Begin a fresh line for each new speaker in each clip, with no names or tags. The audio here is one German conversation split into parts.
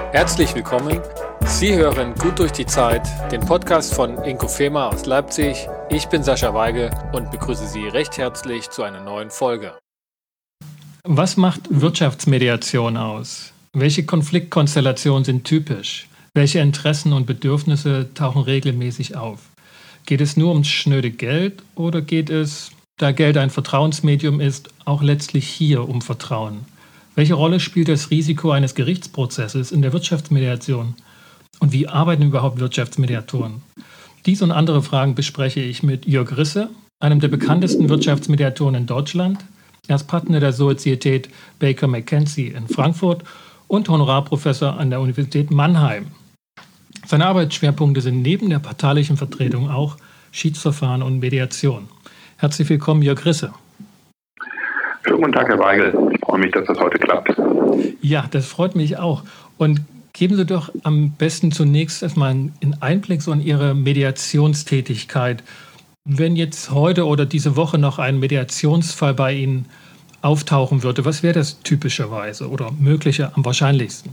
Herzlich willkommen. Sie hören Gut durch die Zeit, den Podcast von Inkofema aus Leipzig. Ich bin Sascha Weige und begrüße Sie recht herzlich zu einer neuen Folge. Was macht Wirtschaftsmediation aus? Welche Konfliktkonstellationen sind typisch? Welche Interessen und Bedürfnisse tauchen regelmäßig auf? Geht es nur ums schnöde Geld oder geht es, da Geld ein Vertrauensmedium ist, auch letztlich hier um Vertrauen? Welche Rolle spielt das Risiko eines Gerichtsprozesses in der Wirtschaftsmediation? Und wie arbeiten überhaupt Wirtschaftsmediatoren? Dies und andere Fragen bespreche ich mit Jörg Risse, einem der bekanntesten Wirtschaftsmediatoren in Deutschland. Er ist Partner der Sozietät Baker McKenzie in Frankfurt und Honorarprofessor an der Universität Mannheim. Seine Arbeitsschwerpunkte sind neben der parteilichen Vertretung auch Schiedsverfahren und Mediation. Herzlich willkommen, Jörg Risse.
Schönen guten Tag, Herr Weigel. Ich freue mich, dass das heute klappt.
Ja, das freut mich auch. Und geben Sie doch am besten zunächst erstmal einen Einblick so in Ihre Mediationstätigkeit. Wenn jetzt heute oder diese Woche noch ein Mediationsfall bei Ihnen auftauchen würde, was wäre das typischerweise oder mögliche am wahrscheinlichsten?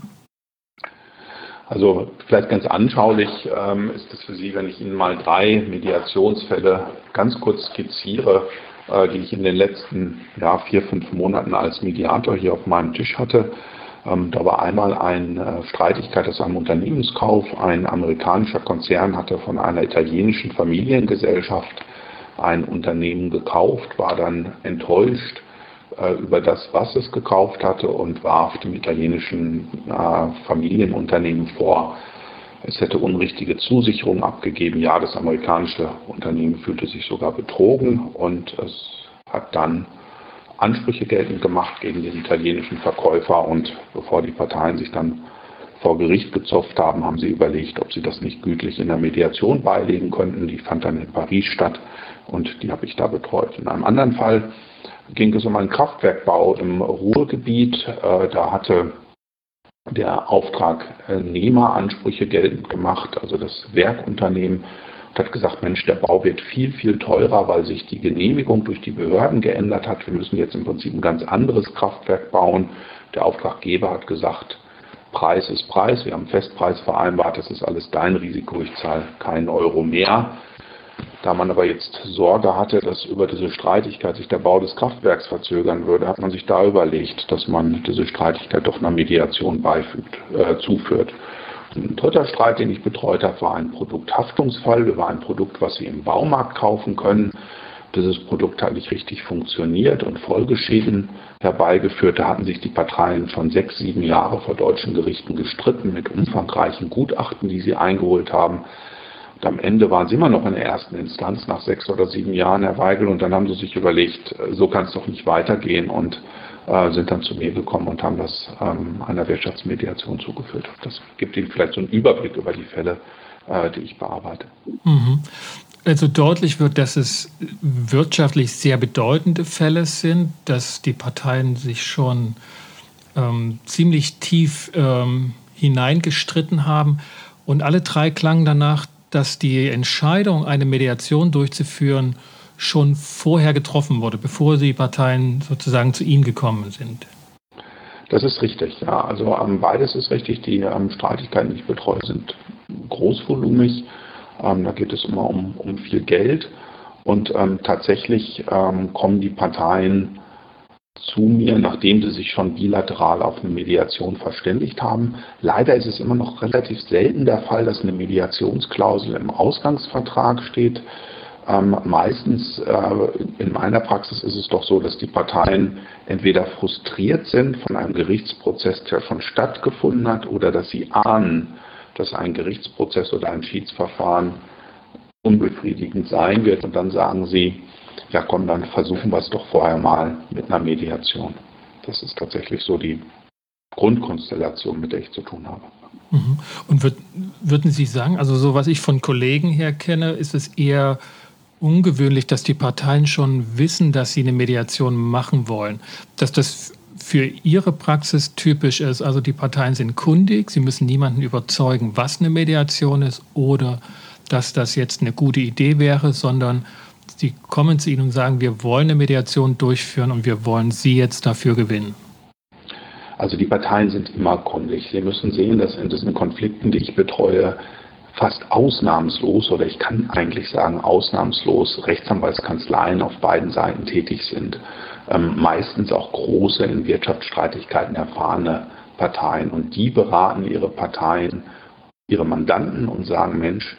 Also vielleicht ganz anschaulich ist es für Sie, wenn ich Ihnen mal 3 Mediationsfälle ganz kurz skizziere, die ich in den letzten 4-5 Monaten als Mediator hier auf meinem Tisch hatte. Da war einmal eine Streitigkeit aus einem Unternehmenskauf. Ein amerikanischer Konzern hatte von einer italienischen Familiengesellschaft ein Unternehmen gekauft, war dann enttäuscht über das, was es gekauft hatte und warf dem italienischen Familienunternehmen vor, es hätte unrichtige Zusicherungen abgegeben. Ja, das amerikanische Unternehmen fühlte sich sogar betrogen und es hat dann Ansprüche geltend gemacht gegen den italienischen Verkäufer. Und bevor die Parteien sich dann vor Gericht gezopft haben, haben sie überlegt, ob sie das nicht gütlich in der Mediation beilegen könnten. Die fand dann in Paris statt und die habe ich da betreut. In einem anderen Fall ging es um einen Kraftwerkbau im Ruhrgebiet. Da hatte der Auftragnehmer Ansprüche geltend gemacht, also das Werkunternehmen, und hat gesagt, Mensch, der Bau wird viel, viel teurer, weil sich die Genehmigung durch die Behörden geändert hat. Wir müssen jetzt im Prinzip ein ganz anderes Kraftwerk bauen. Der Auftraggeber hat gesagt, Preis ist Preis, wir haben einen Festpreis vereinbart, das ist alles dein Risiko, ich zahle keinen Euro mehr. Da man aber jetzt Sorge hatte, dass über diese Streitigkeit sich der Bau des Kraftwerks verzögern würde, hat man sich da überlegt, dass man diese Streitigkeit doch einer Mediation zuführt. Ein dritter Streit, den ich betreut habe, war ein Produkthaftungsfall über ein Produkt, was Sie im Baumarkt kaufen können. Dieses Produkt hat nicht richtig funktioniert und Folgeschäden herbeigeführt. Da hatten sich die Parteien schon 6-7 Jahre vor deutschen Gerichten gestritten mit umfangreichen Gutachten, die sie eingeholt haben. Und am Ende waren sie immer noch in der ersten Instanz nach 6 oder 7 Jahren, Herr Weigel, und dann haben sie sich überlegt, so kann es doch nicht weitergehen und sind dann zu mir gekommen und haben das einer Wirtschaftsmediation zugeführt. Das gibt Ihnen vielleicht so einen Überblick über die Fälle, die ich bearbeite.
Also deutlich wird, dass es wirtschaftlich sehr bedeutende Fälle sind, dass die Parteien sich schon ziemlich tief hineingestritten haben und alle 3 klangen danach, dass die Entscheidung, eine Mediation durchzuführen, schon vorher getroffen wurde, bevor die Parteien sozusagen zu Ihnen gekommen sind.
Das ist richtig, ja. Also beides ist richtig. Die Streitigkeiten, die ich betreue, sind großvolumig. Da geht es immer um viel Geld. Und tatsächlich kommen die Parteien zu mir, nachdem sie sich schon bilateral auf eine Mediation verständigt haben. Leider ist es immer noch relativ selten der Fall, dass eine Mediationsklausel im Ausgangsvertrag steht. Meistens in meiner Praxis ist es doch so, dass die Parteien entweder frustriert sind von einem Gerichtsprozess, der schon stattgefunden hat, oder dass sie ahnen, dass ein Gerichtsprozess oder ein Schiedsverfahren unbefriedigend sein wird. Und dann sagen sie, ja komm, dann versuchen wir es doch vorher mal mit einer Mediation. Das ist tatsächlich so die Grundkonstellation, mit der ich zu tun habe.
Und würden Sie sagen, also so was ich von Kollegen her kenne, ist es eher ungewöhnlich, dass die Parteien schon wissen, dass sie eine Mediation machen wollen, dass das für Ihre Praxis typisch ist. Also die Parteien sind kundig, sie müssen niemanden überzeugen, was eine Mediation ist oder dass das jetzt eine gute Idee wäre, sondern sie kommen zu Ihnen und sagen, wir wollen eine Mediation durchführen und wir wollen Sie jetzt dafür gewinnen.
Also die Parteien sind immer kundig. Sie müssen sehen, dass in diesen Konflikten, die ich betreue, fast ausnahmslos, oder ich kann eigentlich sagen ausnahmslos, Rechtsanwaltskanzleien auf beiden Seiten tätig sind. Meistens auch große, in Wirtschaftsstreitigkeiten erfahrene Parteien. Und die beraten ihre Parteien, ihre Mandanten und sagen, Mensch,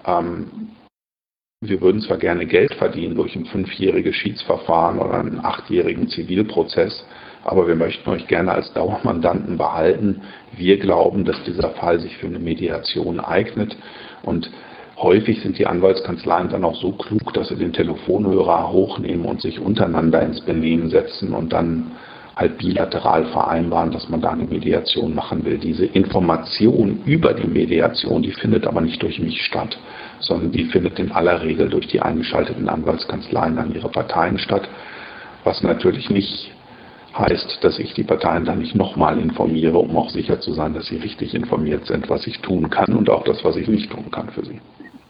wir würden zwar gerne Geld verdienen durch ein 5-jähriges Schiedsverfahren oder einen 8-jährigen Zivilprozess, aber wir möchten euch gerne als Dauermandanten behalten. Wir glauben, dass dieser Fall sich für eine Mediation eignet. Und häufig sind die Anwaltskanzleien dann auch so klug, dass sie den Telefonhörer hochnehmen und sich untereinander ins Benehmen setzen und dann halt bilateral vereinbaren, dass man da eine Mediation machen will. Diese Information über die Mediation, die findet aber nicht durch mich statt, sondern die findet in aller Regel durch die eingeschalteten Anwaltskanzleien an ihre Parteien statt, was natürlich nicht heißt, dass ich die Parteien dann nicht nochmal informiere, um auch sicher zu sein, dass sie richtig informiert sind, was ich tun kann und auch das, was ich nicht tun kann für sie.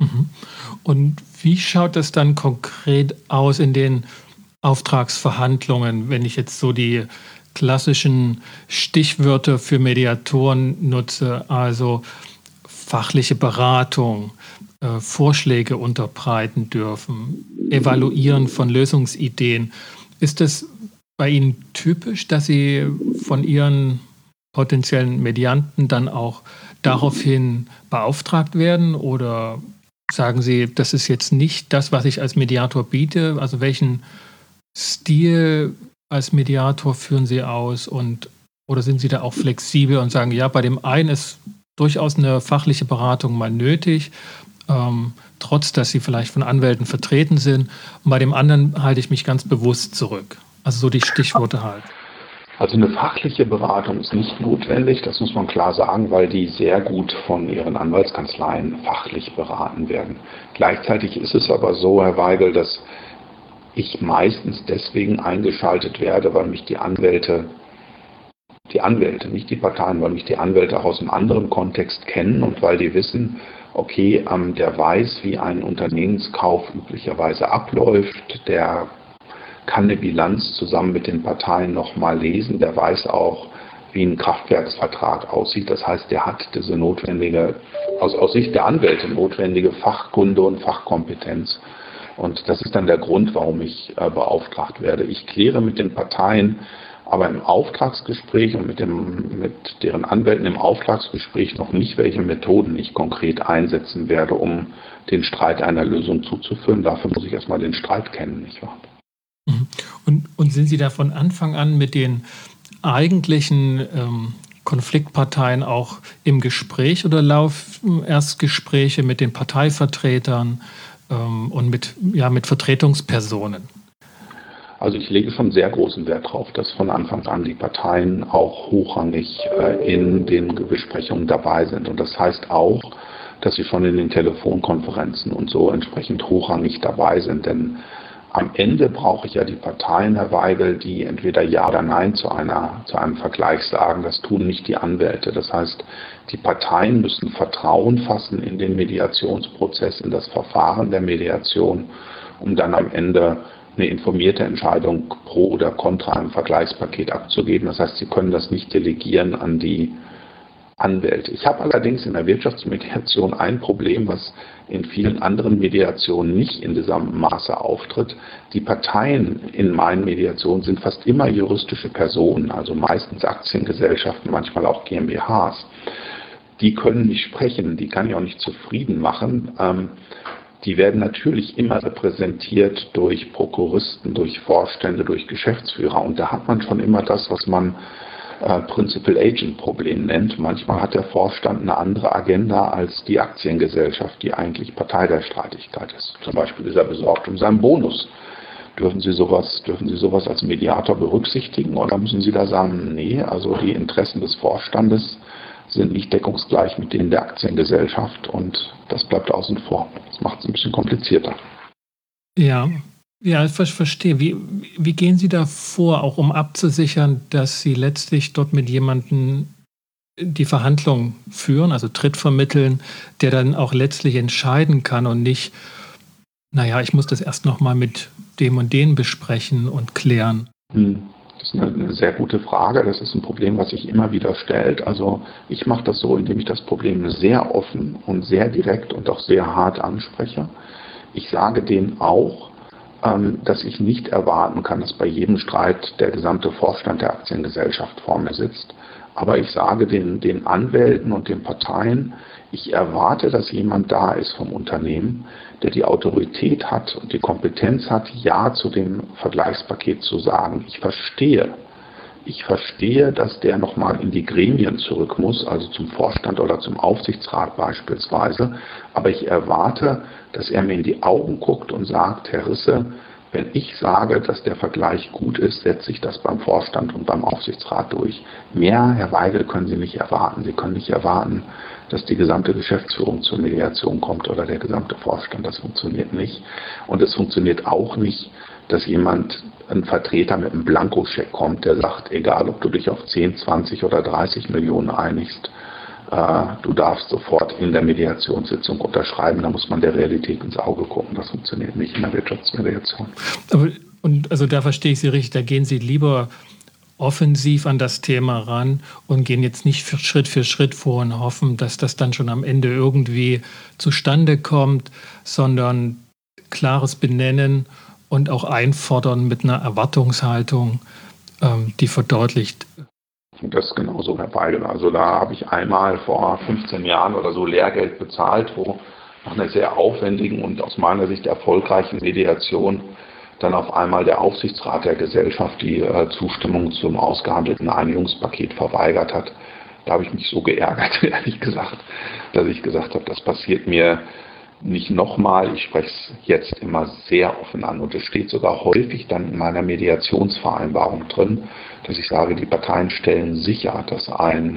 Und wie schaut das dann konkret aus in den Auftragsverhandlungen, wenn ich jetzt so die klassischen Stichwörter für Mediatoren nutze, also fachliche Beratung, Vorschläge unterbreiten dürfen, Evaluieren von Lösungsideen. Ist das bei Ihnen typisch, dass Sie von Ihren potenziellen Medianten dann auch daraufhin beauftragt werden? Oder sagen Sie, das ist jetzt nicht das, was ich als Mediator biete? Also welchen Stil als Mediator führen Sie aus? Oder sind Sie da auch flexibel und sagen, ja, bei dem einen ist durchaus eine fachliche Beratung mal nötig, trotz dass Sie vielleicht von Anwälten vertreten sind. Und bei dem anderen halte ich mich ganz bewusst zurück. Also so die Stichworte halt.
Also eine fachliche Beratung ist nicht notwendig, das muss man klar sagen, weil die sehr gut von ihren Anwaltskanzleien fachlich beraten werden. Gleichzeitig ist es aber so, Herr Weigel, dass ich meistens deswegen eingeschaltet werde, weil mich die Anwälte, nicht die Parteien, weil mich die Anwälte auch aus einem anderen Kontext kennen und weil die wissen, okay, der weiß, wie ein Unternehmenskauf üblicherweise abläuft, der kann eine Bilanz zusammen mit den Parteien nochmal lesen, der weiß auch, wie ein Kraftwerksvertrag aussieht. Das heißt, der hat diese notwendige, aus Sicht der Anwälte notwendige Fachkunde und Fachkompetenz. Und das ist dann der Grund, warum ich beauftragt werde. Ich kläre mit den Parteien aber im Auftragsgespräch und mit deren Anwälten im Auftragsgespräch noch nicht, welche Methoden ich konkret einsetzen werde, um den Streit einer Lösung zuzuführen. Dafür muss ich erstmal den Streit kennen, nicht wahr?
Und sind Sie da von Anfang an mit den eigentlichen Konfliktparteien auch im Gespräch oder laufen erst Gespräche mit den Parteivertretern und mit Vertretungspersonen?
Also ich lege schon sehr großen Wert darauf, dass von Anfang an die Parteien auch hochrangig in den Besprechungen dabei sind. Und das heißt auch, dass sie schon in den Telefonkonferenzen und so entsprechend hochrangig dabei sind. Denn am Ende brauche ich ja die Parteien, Herr Weigel, die entweder Ja oder Nein zu einem Vergleich sagen. Das tun nicht die Anwälte. Das heißt, die Parteien müssen Vertrauen fassen in den Mediationsprozess, in das Verfahren der Mediation, um dann am Ende eine informierte Entscheidung pro oder contra einem Vergleichspaket abzugeben. Das heißt, sie können das nicht delegieren an die Anwälte. Ich habe allerdings in der Wirtschaftsmediation ein Problem, was in vielen anderen Mediationen nicht in diesem Maße auftritt. Die Parteien in meinen Mediationen sind fast immer juristische Personen, also meistens Aktiengesellschaften, manchmal auch GmbHs. Die können nicht sprechen, die kann ich auch nicht zufrieden machen. Die werden natürlich immer repräsentiert durch Prokuristen, durch Vorstände, durch Geschäftsführer. Und da hat man schon immer das, was man Principal-Agent-Problem nennt. Manchmal hat der Vorstand eine andere Agenda als die Aktiengesellschaft, die eigentlich Partei der Streitigkeit ist. Zum Beispiel ist er besorgt um seinen Bonus. Dürfen Sie sowas als Mediator berücksichtigen oder müssen Sie da sagen, nee, also die Interessen des Vorstandes sind nicht deckungsgleich mit denen der Aktiengesellschaft und das bleibt außen vor. Das macht es ein bisschen komplizierter.
Ja, ich verstehe. Wie gehen Sie da vor, auch um abzusichern, dass Sie letztlich dort mit jemandem die Verhandlung führen, also Tritt vermitteln, der dann auch letztlich entscheiden kann und nicht, ich muss das erst nochmal mit dem und den besprechen und klären?
Das ist ist eine sehr gute Frage. Das ist ein Problem, was sich immer wieder stellt. Also ich mache das so, indem ich das Problem sehr offen und sehr direkt und auch sehr hart anspreche. Ich sage denen auch, dass ich nicht erwarten kann, dass bei jedem Streit der gesamte Vorstand der Aktiengesellschaft vor mir sitzt. Aber ich sage den Anwälten und den Parteien, ich erwarte, dass jemand da ist vom Unternehmen, der die Autorität hat und die Kompetenz hat, Ja zu dem Vergleichspaket zu sagen. Ich verstehe, dass der nochmal in die Gremien zurück muss, also zum Vorstand oder zum Aufsichtsrat beispielsweise. Aber ich erwarte, dass er mir in die Augen guckt und sagt, Herr Risse, wenn ich sage, dass der Vergleich gut ist, setze ich das beim Vorstand und beim Aufsichtsrat durch. Mehr, Herr Weigel, können Sie nicht erwarten. Sie können nicht erwarten, dass die gesamte Geschäftsführung zur Mediation kommt oder der gesamte Vorstand. Das funktioniert nicht. Und es funktioniert auch nicht, dass ein Vertreter mit einem Blankoscheck kommt, der sagt, egal ob du dich auf 10, 20 oder 30 Millionen einigst, du darfst sofort in der Mediationssitzung unterschreiben. Da muss man der Realität ins Auge gucken. Das funktioniert nicht in der Wirtschaftsmediation.
Also da verstehe ich Sie richtig, da gehen Sie lieber offensiv an das Thema ran und gehen jetzt nicht Schritt für Schritt vor und hoffen, dass das dann schon am Ende irgendwie zustande kommt, sondern klares Benennen und auch einfordern mit einer Erwartungshaltung, die verdeutlicht.
Das ist genauso, Herr Weigel. Also da habe ich einmal vor 15 Jahren oder so Lehrgeld bezahlt, wo nach einer sehr aufwendigen und aus meiner Sicht erfolgreichen Mediation dann auf einmal der Aufsichtsrat der Gesellschaft die Zustimmung zum ausgehandelten Einigungspaket verweigert hat. Da habe ich mich so geärgert, ehrlich gesagt, dass ich gesagt habe, das passiert mir nicht nochmal. Ich spreche es jetzt immer sehr offen an und es steht sogar häufig dann in meiner Mediationsvereinbarung drin, dass ich sage, die Parteien stellen sicher, dass ein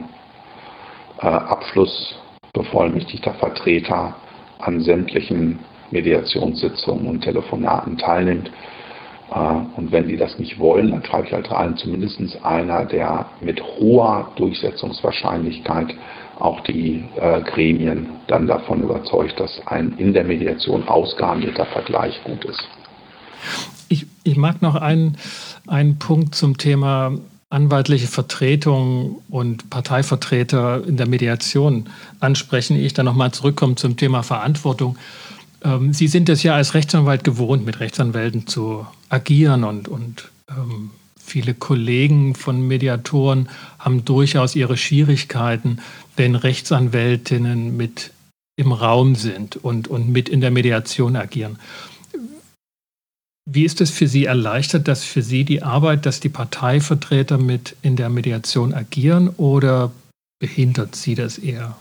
abschlussbevollmächtigter Vertreter an sämtlichen Mediationssitzungen und Telefonaten teilnimmt. Und wenn die das nicht wollen, dann schreibe ich halt rein, zumindest einer, der mit hoher Durchsetzungswahrscheinlichkeit auch die Gremien dann davon überzeugt, dass ein in der Mediation ausgehandelter Vergleich gut ist.
Ich mag noch einen Punkt zum Thema anwaltliche Vertretung und Parteivertreter in der Mediation ansprechen, ehe ich dann nochmal zurückkomme zum Thema Verantwortung. Sie sind es ja als Rechtsanwalt gewohnt, mit Rechtsanwälten zu agieren und viele Kollegen von Mediatoren haben durchaus ihre Schwierigkeiten, wenn Rechtsanwältinnen mit im Raum sind und mit in der Mediation agieren. Wie ist es für Sie erleichtert, dass für Sie die Arbeit, dass die Parteivertreter mit in der Mediation agieren oder behindert Sie das eher?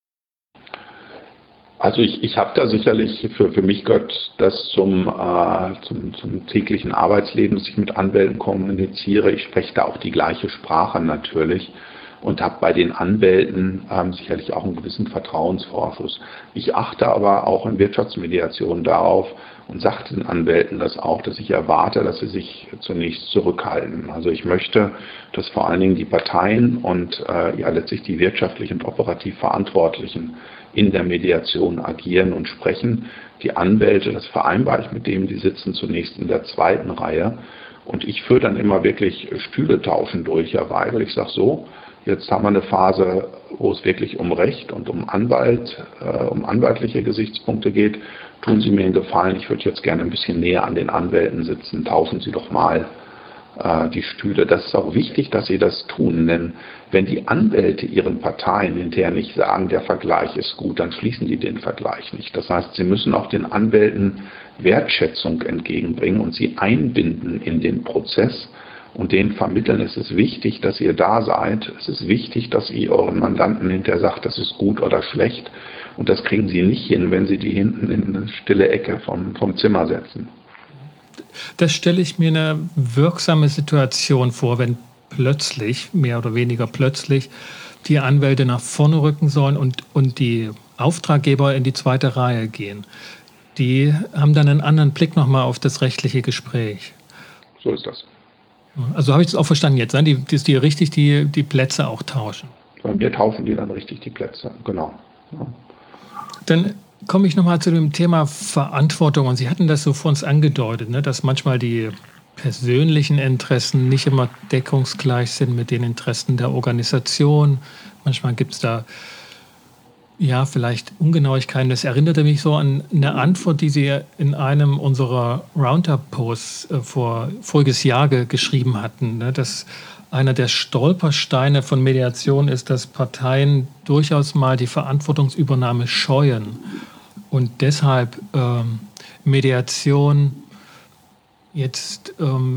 Also ich habe da sicherlich, für mich gehört das zum täglichen Arbeitsleben, dass ich mit Anwälten kommuniziere. Ich spreche da auch die gleiche Sprache natürlich und habe bei den Anwälten sicherlich auch einen gewissen Vertrauensvorschuss. Ich achte aber auch in Wirtschaftsmediation darauf und sage den Anwälten das auch, dass ich erwarte, dass sie sich zunächst zurückhalten. Also ich möchte, dass vor allen Dingen die Parteien und letztlich die wirtschaftlich und operativ Verantwortlichen in der Mediation agieren und sprechen. Die Anwälte, das vereinbare ich mit denen, die sitzen zunächst in der zweiten Reihe. Und ich führe dann immer wirklich Stühle tauschen durch, Herr Weigel. Ich sage so, jetzt haben wir eine Phase, wo es wirklich um Recht und um anwaltliche Gesichtspunkte geht. Tun Sie mir einen Gefallen, ich würde jetzt gerne ein bisschen näher an den Anwälten sitzen. Tauschen Sie doch mal die Stühle. Das ist auch wichtig, dass Sie das tun, denn wenn die Anwälte ihren Parteien hinterher nicht sagen, der Vergleich ist gut, dann schließen die den Vergleich nicht. Das heißt, sie müssen auch den Anwälten Wertschätzung entgegenbringen und sie einbinden in den Prozess und denen vermitteln, es ist wichtig, dass ihr da seid, es ist wichtig, dass ihr euren Mandanten hinterher sagt, das ist gut oder schlecht und das kriegen sie nicht hin, wenn sie die hinten in eine stille Ecke vom Zimmer setzen.
Das stelle ich mir eine wirksame Situation vor, wenn plötzlich, mehr oder weniger plötzlich, die Anwälte nach vorne rücken sollen und die Auftraggeber in die zweite Reihe gehen. Die haben dann einen anderen Blick nochmal auf das rechtliche Gespräch.
So ist das.
Also habe ich das auch verstanden jetzt, ne? Die richtig die Plätze auch tauschen.
Bei mir tauschen die dann richtig die Plätze, genau. Ja.
Dann komme ich nochmal zu dem Thema Verantwortung. Und Sie hatten das so vor uns angedeutet, ne, dass manchmal die persönlichen Interessen nicht immer deckungsgleich sind mit den Interessen der Organisation. Manchmal gibt es da ja vielleicht Ungenauigkeiten. Das erinnerte mich so an eine Antwort, die Sie in einem unserer Roundup-Posts voriges Jahr geschrieben hatten, ne? Dass einer der Stolpersteine von Mediation ist, dass Parteien durchaus mal die Verantwortungsübernahme scheuen und deshalb Mediation jetzt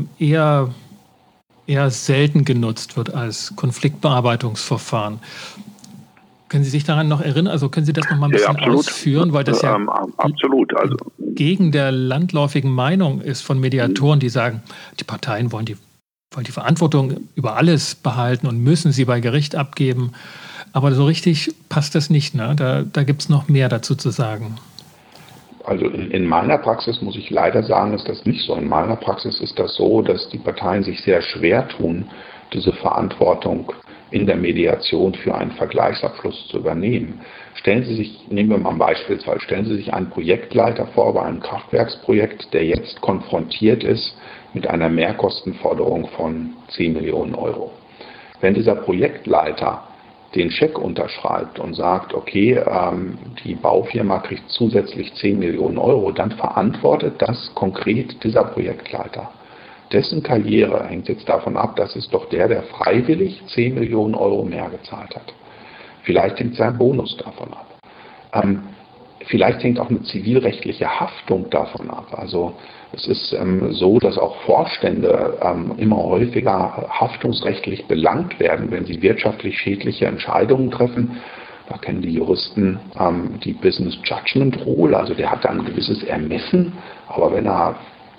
eher selten genutzt wird als Konfliktbearbeitungsverfahren. Können Sie sich daran noch erinnern? Also können Sie das noch mal ein bisschen ausführen, weil das ja
absolut. Also
gegen der landläufigen Meinung ist von Mediatoren, die sagen, die Parteien wollen die Verantwortung über alles behalten und müssen sie bei Gericht abgeben. Aber so richtig passt das nicht, ne? Da gibt es noch mehr dazu zu sagen.
Also in meiner Praxis muss ich leider sagen, ist das nicht so. In meiner Praxis ist das so, dass die Parteien sich sehr schwer tun, diese Verantwortung in der Mediation für einen Vergleichsabschluss zu übernehmen. Nehmen wir mal ein Beispielsfall, stellen Sie sich einen Projektleiter vor bei einem Kraftwerksprojekt, der jetzt konfrontiert ist mit einer Mehrkostenforderung von 10 Millionen Euro. Wenn dieser Projektleiter den Scheck unterschreibt und sagt, okay, die Baufirma kriegt zusätzlich 10 Millionen Euro, dann verantwortet das konkret dieser Projektleiter. Dessen Karriere hängt jetzt davon ab, das ist doch der freiwillig 10 Millionen Euro mehr gezahlt hat. Vielleicht hängt sein Bonus davon ab. Vielleicht hängt auch eine zivilrechtliche Haftung davon ab. Also es ist so, dass auch Vorstände immer häufiger haftungsrechtlich belangt werden, wenn sie wirtschaftlich schädliche Entscheidungen treffen. Da kennen die Juristen die Business Judgment Rule, also der hat da ein gewisses Ermessen, aber wenn er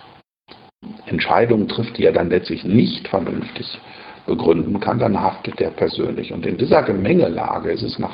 Entscheidungen trifft, die er dann letztlich nicht vernünftig begründen kann, dann haftet er persönlich. Und in dieser Gemengelage ist es nach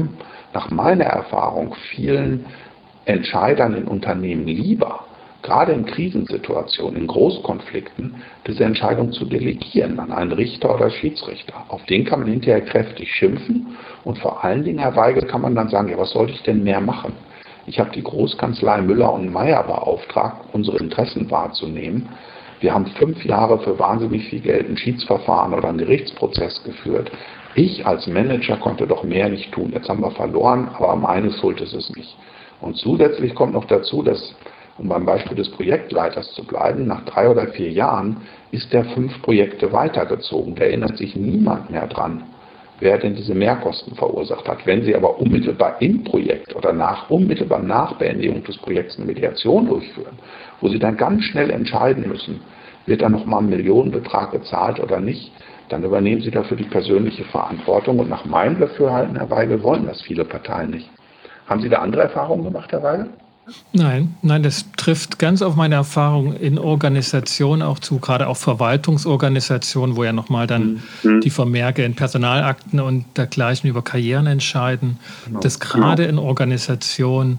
meiner Erfahrung vielen Entscheidern in Unternehmen lieber, gerade in Krisensituationen, in Großkonflikten, diese Entscheidung zu delegieren an einen Richter oder Schiedsrichter. Auf den kann man hinterher kräftig schimpfen und vor allen Dingen, Herr Weigel, kann man dann sagen, ja, was sollte ich denn mehr machen? Ich habe die Großkanzlei Müller und Meyer beauftragt, unsere Interessen wahrzunehmen. Wir haben 5 Jahre für wahnsinnig viel Geld ein Schiedsverfahren oder einen Gerichtsprozess geführt. Ich als Manager konnte doch mehr nicht tun. Jetzt haben wir verloren, aber meine Schuld ist es nicht. Und zusätzlich kommt noch dazu, dass, um beim Beispiel des Projektleiters zu bleiben, nach 3 oder 4 Jahren ist der 5 Projekte weitergezogen. Da erinnert sich niemand mehr dran, wer denn diese Mehrkosten verursacht hat. Wenn Sie aber unmittelbar im Projekt oder unmittelbar nach Beendigung des Projekts eine Mediation durchführen, wo Sie dann ganz schnell entscheiden müssen, wird da nochmal ein Millionenbetrag gezahlt oder nicht, dann übernehmen Sie dafür die persönliche Verantwortung. Und nach meinem Dafürhalten, Herr Weigel, wollen das viele Parteien nicht. Haben Sie da andere Erfahrungen gemacht, Herr Weigel?
Nein, das trifft ganz auf meine Erfahrung in Organisationen auch zu, gerade auch Verwaltungsorganisationen, wo ja nochmal dann die Vermerke in Personalakten und dergleichen über Karrieren entscheiden, dass gerade in Organisationen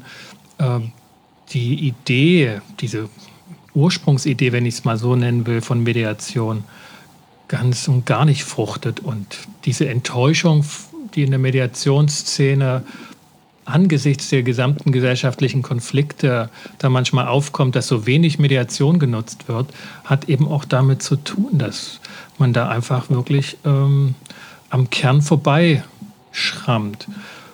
die Idee, diese Ursprungsidee, wenn ich es mal so nennen will, von Mediation ganz und gar nicht fruchtet und diese Enttäuschung, die in der Mediationsszene angesichts der gesamten gesellschaftlichen Konflikte da manchmal aufkommt, dass so wenig Mediation genutzt wird, hat eben auch damit zu tun, dass man da einfach wirklich am Kern vorbeischrammt.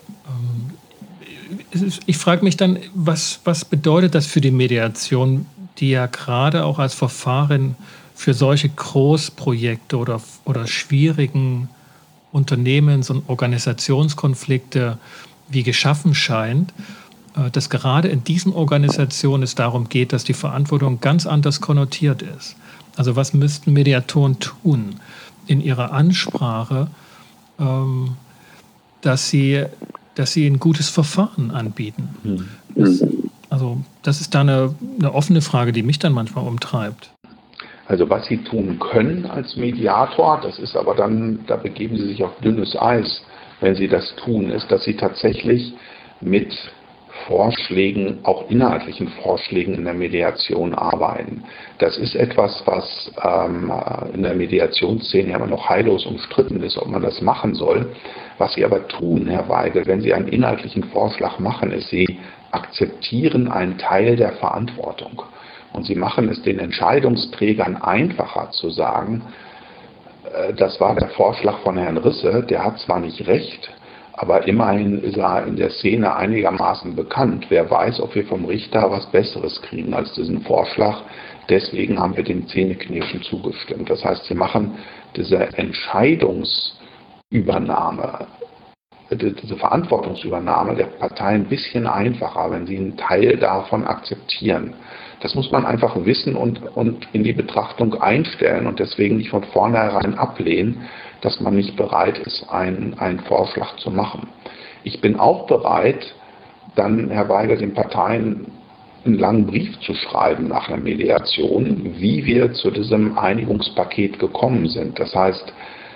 Ich frage mich dann, was bedeutet das für die Mediation, die ja gerade auch als Verfahren für solche Großprojekte oder schwierigen Unternehmens- und Organisationskonflikte wie geschaffen scheint, dass gerade in diesen Organisationen es darum geht, dass die Verantwortung ganz anders konnotiert ist. Also was müssten Mediatoren tun in ihrer Ansprache, dass sie ein gutes Verfahren anbieten? Das ist da eine offene Frage, die mich dann manchmal umtreibt.
Also was Sie tun können als Mediator, das ist aber dann, da begeben Sie sich auf dünnes Eis, wenn Sie das tun, ist, dass Sie tatsächlich mit Vorschlägen, auch inhaltlichen Vorschlägen in der Mediation arbeiten. Das ist etwas, was in der Mediationsszene immer noch heillos umstritten ist, ob man das machen soll. Was Sie aber tun, Herr Weigel, wenn Sie einen inhaltlichen Vorschlag machen, ist, Sie akzeptieren einen Teil der Verantwortung. Und sie machen es den Entscheidungsträgern einfacher zu sagen, das war der Vorschlag von Herrn Risse, der hat zwar nicht recht, aber immerhin ist er in der Szene einigermaßen bekannt. Wer weiß, ob wir vom Richter was Besseres kriegen als diesen Vorschlag. Deswegen haben wir dem Zähneknirschen zugestimmt. Das heißt, sie machen diese Entscheidungsübernahme, diese Verantwortungsübernahme der Partei ein bisschen einfacher, wenn sie einen Teil davon akzeptieren. Das muss man einfach wissen und in die Betrachtung einstellen und deswegen nicht von vornherein ablehnen, dass man nicht bereit ist, einen Vorschlag zu machen. Ich bin auch bereit, dann, Herr Weigel, den Parteien einen langen Brief zu schreiben nach einer Mediation, wie wir zu diesem Einigungspaket gekommen sind. Das heißt,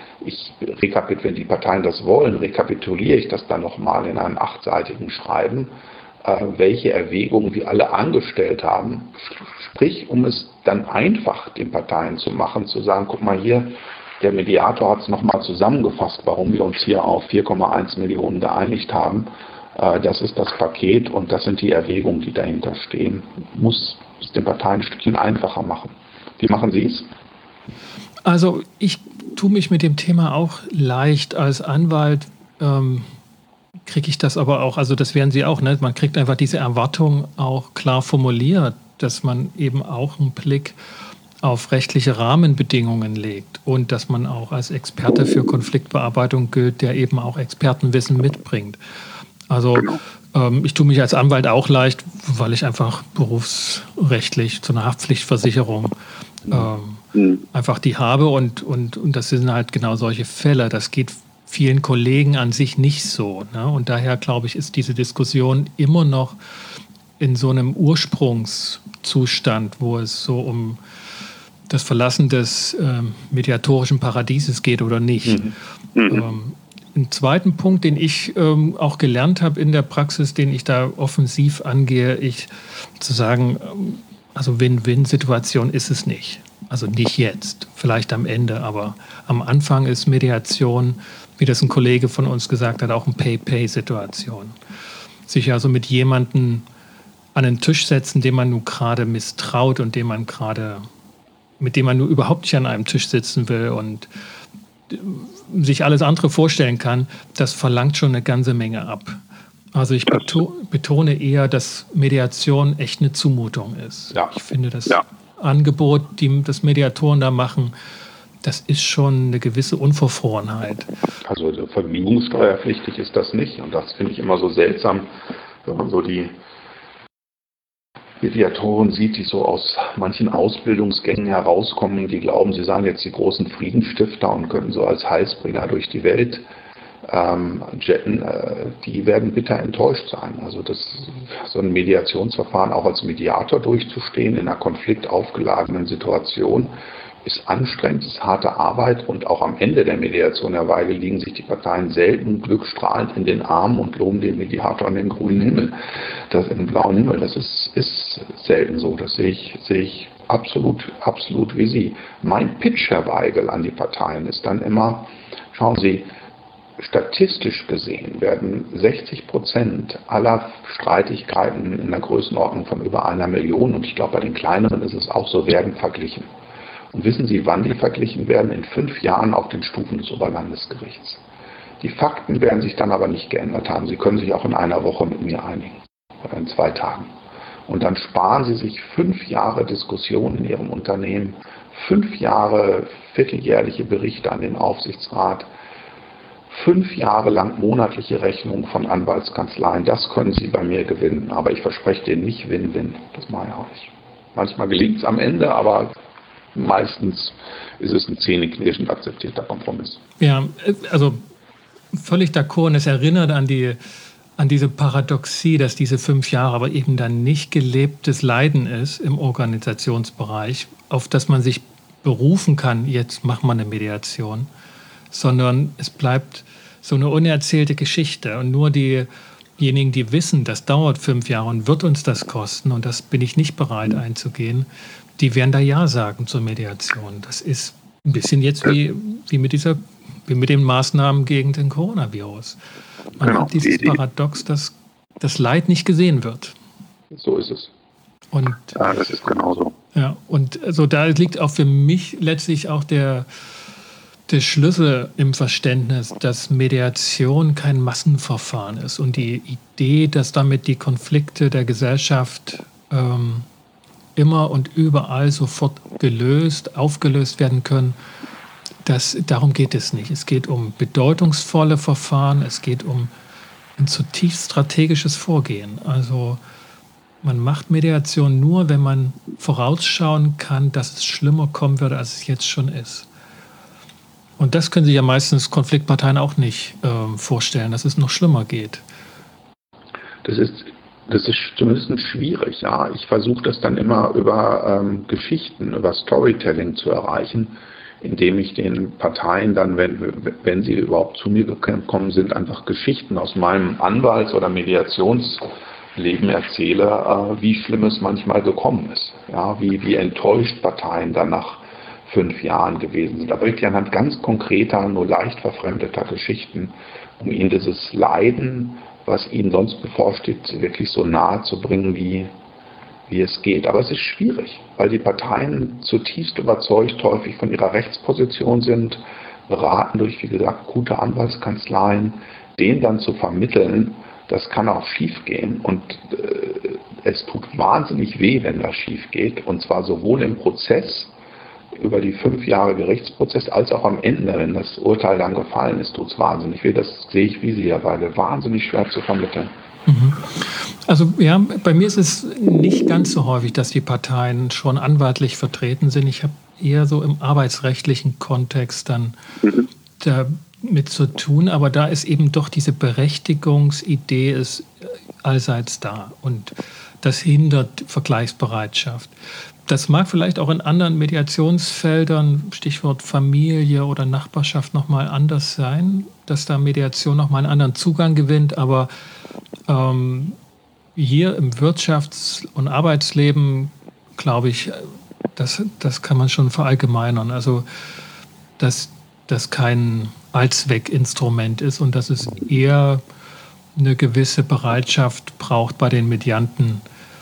wenn die Parteien das wollen, rekapituliere ich das dann nochmal in einem 8-seitigen Schreiben, welche Erwägungen wir alle angestellt haben, sprich, um es dann einfach den Parteien zu machen, zu sagen, guck mal hier, der Mediator hat es nochmal zusammengefasst, warum wir uns hier auf 4,1 Millionen geeinigt haben. Das ist das Paket und das sind die Erwägungen, die dahinter stehen. Muss es den Parteien ein Stückchen einfacher machen. Wie machen Sie es?
Also ich tue mich mit dem Thema auch leicht. Als Anwalt kriege ich das aber auch, also das werden Sie auch, ne? Man kriegt einfach diese Erwartung auch klar formuliert, dass man eben auch einen Blick auf rechtliche Rahmenbedingungen legt und dass man auch als Experte für Konfliktbearbeitung gilt, der eben auch Expertenwissen mitbringt. Also ich tue mich als Anwalt auch leicht, weil ich einfach berufsrechtlich zu einer Haftpflichtversicherung einfach die habe und das sind halt genau solche Fälle. Das geht vielen Kollegen an sich nicht so, ne? Und daher, glaube ich, ist diese Diskussion immer noch in so einem Ursprungszustand, wo es so um das Verlassen des mediatorischen Paradieses geht oder nicht. Ein zweiten Punkt, den ich auch gelernt habe in der Praxis, den ich da offensiv angehe, zu sagen, also Win-Win-Situation ist es nicht. Also nicht jetzt, vielleicht am Ende, aber am Anfang ist Mediation, wie das ein Kollege von uns gesagt hat, auch eine Pay-Pay-Situation. Sich also mit jemandem an den Tisch setzen, dem man nun gerade misstraut und mit dem man nur überhaupt nicht an einem Tisch sitzen will und sich alles andere vorstellen kann, das verlangt schon eine ganze Menge ab. Also ich betone eher, dass Mediation echt eine Zumutung ist. Ja. Ich finde, das Angebot, das Mediatoren da machen, das ist schon eine gewisse Unverfrorenheit.
Also vergnügungssteuerpflichtig ist das nicht. Und das finde ich immer so seltsam, wenn man so die Mediatoren sieht, die so aus manchen Ausbildungsgängen herauskommen, die glauben, sie seien jetzt die großen Friedensstifter und können so als Heilsbringer durch die Welt jetten, die werden bitter enttäuscht sein. Also so ein Mediationsverfahren auch als Mediator durchzustehen in einer konfliktaufgeladenen Situation ist anstrengend, ist harte Arbeit und auch am Ende der Mediation, Herr Weigel, liegen sich die Parteien selten glückstrahlend in den Armen und loben den Mediator in den grünen Himmel, in den blauen Himmel. Das ist selten so. Das sehe ich absolut wie Sie. Mein Pitch, Herr Weigel, an die Parteien ist dann immer, schauen Sie, statistisch gesehen werden 60% aller Streitigkeiten in der Größenordnung von über 1 Million, und ich glaube, bei den kleineren ist es auch so, werden verglichen. Und wissen Sie, wann die verglichen werden? In 5 Jahren auf den Stufen des Oberlandesgerichts. Die Fakten werden sich dann aber nicht geändert haben. Sie können sich auch in einer Woche mit mir einigen oder in 2 Tagen. Und dann sparen Sie sich 5 Jahre Diskussion in Ihrem Unternehmen, 5 Jahre vierteljährliche Berichte an den Aufsichtsrat, 5 Jahre lang monatliche Rechnungen von Anwaltskanzleien. Das können Sie bei mir gewinnen. Aber ich verspreche Ihnen nicht Win-Win. Das mache ich auch nicht. Manchmal gelingt es am Ende, aber meistens ist es ein zähneknirschend akzeptierter Kompromiss.
Ja, also völlig d'accord. Und es erinnert an diese Paradoxie, dass diese 5 Jahre aber eben dann nicht gelebtes Leiden ist im Organisationsbereich, auf das man sich berufen kann, jetzt macht man eine Mediation, sondern es bleibt so eine unerzählte Geschichte. Und nur diejenigen, die wissen, das dauert 5 Jahre und wird uns das kosten, und das bin ich nicht bereit einzugehen, die werden da Ja sagen zur Mediation. Das ist ein bisschen jetzt wie mit den Maßnahmen gegen den Coronavirus. Man hat dieses Paradox, dass das Leid nicht gesehen wird.
So ist es.
Und
ja, das ist genauso.
Ja, und also da liegt auch für mich letztlich auch der Schlüssel im Verständnis, dass Mediation kein Massenverfahren ist und die Idee, dass damit die Konflikte der Gesellschaft immer und überall sofort aufgelöst werden können, darum geht es nicht. Es geht um bedeutungsvolle Verfahren, es geht um ein zutiefst strategisches Vorgehen. Also man macht Mediation nur, wenn man vorausschauen kann, dass es schlimmer kommen würde, als es jetzt schon ist. Und das können sich ja meistens Konfliktparteien auch nicht vorstellen, dass es noch schlimmer geht.
Das ist zumindest schwierig, ja. Ich versuche das dann immer über Geschichten, über Storytelling zu erreichen, indem ich den Parteien dann, wenn sie überhaupt zu mir gekommen sind, einfach Geschichten aus meinem Anwalts- oder Mediationsleben erzähle, wie schlimm es manchmal gekommen ist. Ja, wie enttäuscht Parteien dann nach 5 Jahren gewesen sind. Da bringe ich anhand ganz konkreter, nur leicht verfremdeter Geschichten, um ihnen dieses Leiden, was ihnen sonst bevorsteht, wirklich so nahe zu bringen, wie es geht. Aber es ist schwierig, weil die Parteien zutiefst überzeugt häufig von ihrer Rechtsposition sind, beraten durch, wie gesagt, gute Anwaltskanzleien, denen dann zu vermitteln, das kann auch schief gehen und es tut wahnsinnig weh, wenn das schief geht, und zwar sowohl im Prozess, über die 5 Jahre Gerichtsprozess, als auch am Ende, wenn das Urteil dann gefallen ist, tut es wahnsinnig weh. Das sehe ich wie Sie ja beide, wahnsinnig schwer zu vermitteln.
Also ja, bei mir ist es nicht ganz so häufig, dass die Parteien schon anwaltlich vertreten sind. Ich habe eher so im arbeitsrechtlichen Kontext dann damit zu tun, aber da ist eben doch diese Berechtigungsidee ist allseits da und das hindert Vergleichsbereitschaft. Das mag vielleicht auch in anderen Mediationsfeldern, Stichwort Familie oder Nachbarschaft, nochmal anders sein, dass da Mediation nochmal einen anderen Zugang gewinnt. Aber hier im Wirtschafts- und Arbeitsleben, glaube ich, das kann man schon verallgemeinern. Also, dass das kein Allzweckinstrument ist und dass es eher eine gewisse Bereitschaft braucht bei den Medianten,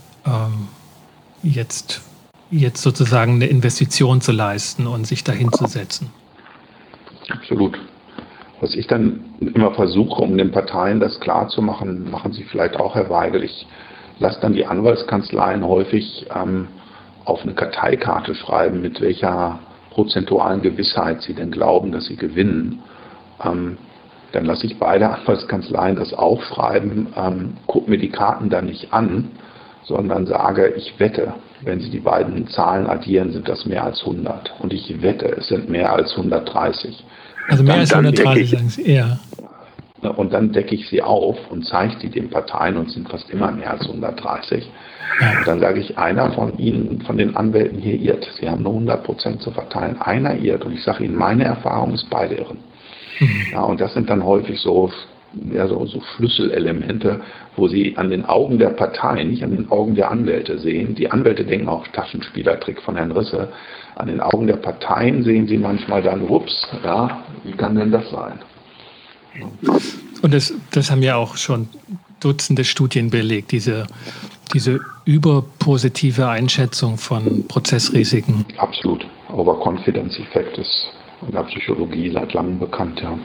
jetzt sozusagen eine Investition zu leisten und sich dahin zu setzen.
Absolut. Was ich dann immer versuche, um den Parteien das klarzumachen, machen Sie vielleicht auch, Herr Weigel, ich lasse dann die Anwaltskanzleien häufig auf eine Karteikarte schreiben, mit welcher prozentualen Gewissheit sie denn glauben, dass sie gewinnen. Dann lasse ich beide Anwaltskanzleien das aufschreiben, gucke mir die Karten dann nicht an, sondern sage, ich wette, wenn Sie die beiden Zahlen addieren, sind das mehr als 100. Und ich wette, es sind mehr als 130.
Also mehr als 130, sagen Sie, eher.
Und dann decke ich sie auf und zeige die den Parteien und sind fast immer mehr als 130. Ja. Und dann sage ich, einer von Ihnen, von den Anwälten hier irrt. Sie haben nur 100% zu verteilen. Einer irrt. Und ich sage Ihnen, meine Erfahrung ist, beide irren. Ja, und das sind dann häufig so Schlüsselelemente, wo Sie an den Augen der Parteien, nicht an den Augen der Anwälte sehen. Die Anwälte denken auch Taschenspielertrick von Herrn Risse. An den Augen der Parteien sehen Sie manchmal dann, ups, ja, wie kann denn das sein?
Und das haben ja auch schon Dutzende Studien belegt, diese überpositive Einschätzung von Prozessrisiken.
Absolut. Overconfidence-Effekt ist in der Psychologie seit langem bekannt, ja.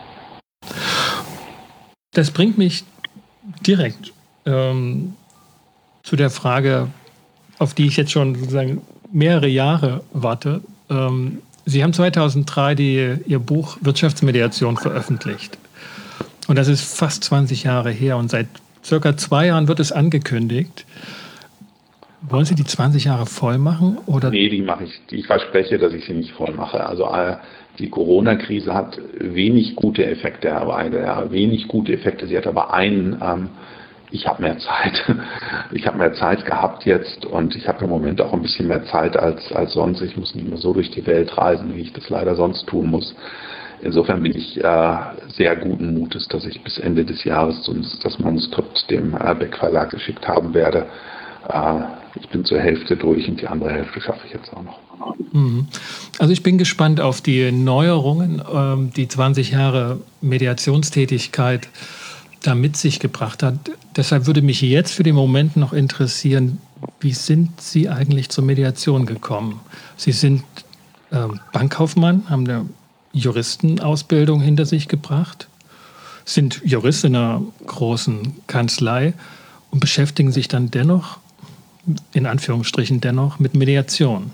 Das bringt mich direkt zu der Frage, auf die ich jetzt schon sozusagen mehrere Jahre warte. Sie haben 2003 Ihr Buch Wirtschaftsmediation veröffentlicht. Und das ist fast 20 Jahre her und seit circa 2 Jahren wird es angekündigt. Wollen Sie die 20 Jahre voll machen? Oder?
Nee, die mache ich. Ich verspreche, dass ich sie nicht voll mache. Also die Corona-Krise hat wenig gute Effekte, Herr Weigel. Ja, wenig gute Effekte. Sie hat aber einen, ich habe mehr Zeit. Ich habe mehr Zeit gehabt jetzt und ich habe im Moment auch ein bisschen mehr Zeit als sonst. Ich muss nicht mehr so durch die Welt reisen, wie ich das leider sonst tun muss. Insofern bin ich sehr guten Mutes, dass ich bis Ende des Jahres das Manuskript dem Beck Verlag geschickt haben werde. Ich bin zur Hälfte durch und die andere Hälfte schaffe ich jetzt auch noch.
Also ich bin gespannt auf die Neuerungen, die 20 Jahre Mediationstätigkeit da mit sich gebracht hat. Deshalb würde mich jetzt für den Moment noch interessieren, wie sind Sie eigentlich zur Mediation gekommen? Sie sind Bankkaufmann, haben eine Juristenausbildung hinter sich gebracht, sind Jurist in einer großen Kanzlei und beschäftigen sich dann dennoch, in Anführungsstrichen dennoch, mit Mediation.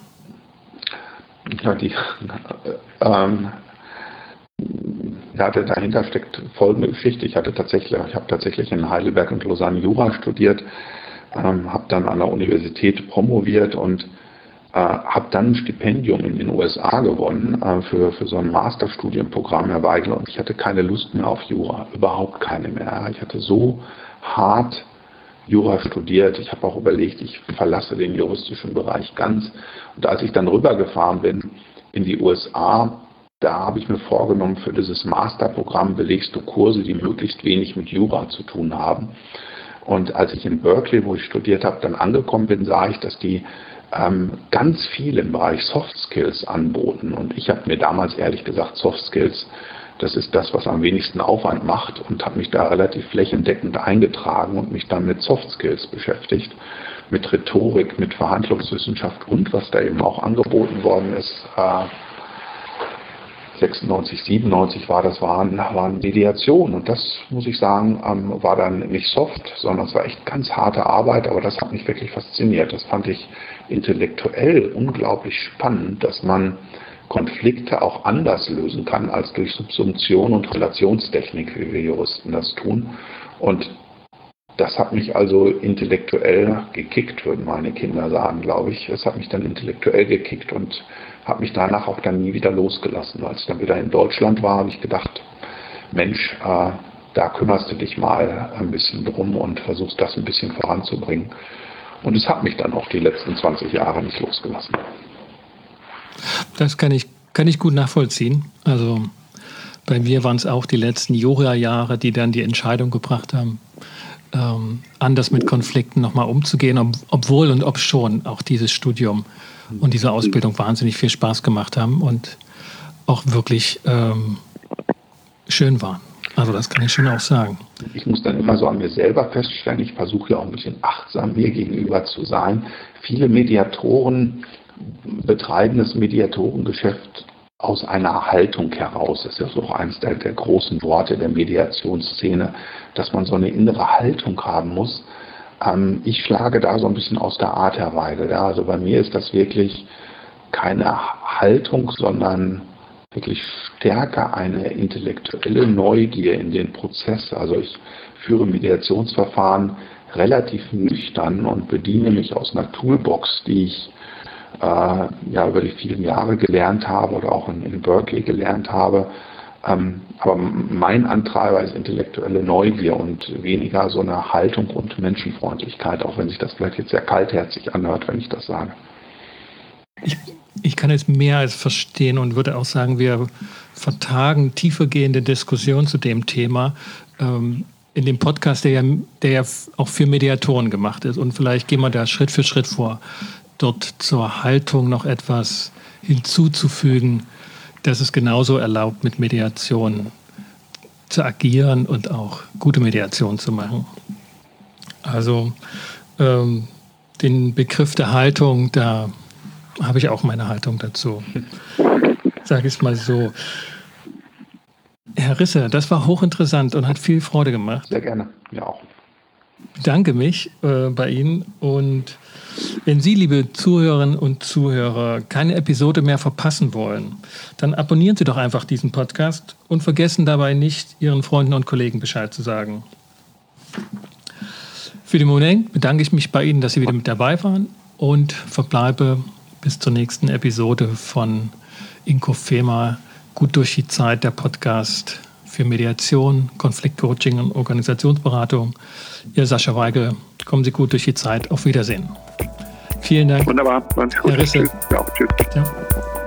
Ja, dahinter steckt folgende Geschichte. Ich habe tatsächlich in Heidelberg und Lausanne Jura studiert, habe dann an der Universität promoviert und habe dann ein Stipendium in den USA gewonnen für so ein Masterstudienprogramm, Herr Weigel, und ich hatte keine Lust mehr auf Jura, überhaupt keine mehr. Ich hatte so hart Jura studiert, ich habe auch überlegt, ich verlasse den juristischen Bereich ganz. Und als ich dann rübergefahren bin in die USA, da habe ich mir vorgenommen, für dieses Masterprogramm belegst du Kurse, die möglichst wenig mit Jura zu tun haben. Und als ich in Berkeley, wo ich studiert habe, dann angekommen bin, sah ich, dass die ganz viel im Bereich Soft Skills anboten. Und ich habe mir damals ehrlich gesagt, Soft Skills, das ist das, was am wenigsten Aufwand macht, und habe mich da relativ flächendeckend eingetragen und mich dann mit Soft Skills beschäftigt, mit Rhetorik, mit Verhandlungswissenschaft und was da eben auch angeboten worden ist. 96, 97 waren Mediation, und das, muss ich sagen, war dann nicht soft, sondern es war echt ganz harte Arbeit, aber das hat mich wirklich fasziniert. Das fand ich intellektuell unglaublich spannend, dass man Konflikte auch anders lösen kann als durch Subsumption und Relationstechnik, wie wir Juristen das tun. Und das hat mich also intellektuell gekickt, würden meine Kinder sagen, glaube ich. Es hat mich dann intellektuell gekickt und habe mich danach auch dann nie wieder losgelassen. Als ich dann wieder in Deutschland war, habe ich gedacht, Mensch, da kümmerst du dich mal ein bisschen drum und versuchst das ein bisschen voranzubringen. Und es hat mich dann auch die letzten 20 Jahre nicht losgelassen.
Das kann ich gut nachvollziehen. Also bei mir waren es auch die letzten Jura-Jahre, die dann die Entscheidung gebracht haben, anders mit Konflikten nochmal umzugehen, obwohl und ob schon auch dieses Studium und diese Ausbildung wahnsinnig viel Spaß gemacht haben und auch wirklich schön waren. Also das kann ich schon auch sagen.
Ich muss dann immer so an mir selber feststellen, ich versuche ja auch ein bisschen achtsam mir gegenüber zu sein. Viele Mediatoren betreiben das Mediatorengeschäft aus einer Haltung heraus. Das ist ja so eines der großen Worte der Mediationsszene, dass man so eine innere Haltung haben muss. Ich schlage da so ein bisschen aus der Art her Weigel. Ja, also bei mir ist das wirklich keine Haltung, sondern wirklich stärker eine intellektuelle Neugier in den Prozess. Also ich führe Mediationsverfahren relativ nüchtern und bediene mich aus einer Toolbox, die ich über die vielen Jahre gelernt habe oder auch in Berkeley gelernt habe. Aber mein Antreiber ist intellektuelle Neugier und weniger so eine Haltung und Menschenfreundlichkeit, auch wenn sich das vielleicht jetzt sehr kaltherzig anhört, wenn ich das sage.
Ich kann es mehr als verstehen und würde auch sagen, wir vertagen tiefergehende Diskussionen zu dem Thema in dem Podcast, der ja auch für Mediatoren gemacht ist. Und vielleicht gehen wir da Schritt für Schritt vor, dort zur Haltung noch etwas hinzuzufügen, dass es genauso erlaubt, mit Mediation zu agieren und auch gute Mediation zu machen. Also den Begriff der Haltung, da habe ich auch meine Haltung dazu. Sage ich es mal so. Herr Risse, das war hochinteressant und hat viel Freude gemacht.
Sehr gerne, mir auch.
Ich bedanke mich bei Ihnen, und wenn Sie, liebe Zuhörerinnen und Zuhörer, keine Episode mehr verpassen wollen, dann abonnieren Sie doch einfach diesen Podcast und vergessen dabei nicht, Ihren Freunden und Kollegen Bescheid zu sagen. Für den Moment bedanke ich mich bei Ihnen, dass Sie wieder mit dabei waren, und verbleibe bis zur nächsten Episode von Inkofema, gut durch die Zeit, der Podcast für Mediation, Konfliktcoaching und Organisationsberatung. Ihr Sascha Weigel, kommen Sie gut durch die Zeit. Auf Wiedersehen. Vielen Dank.
Wunderbar. Herr
Risse.
Tschüss. Ja, tschüss.
Ja.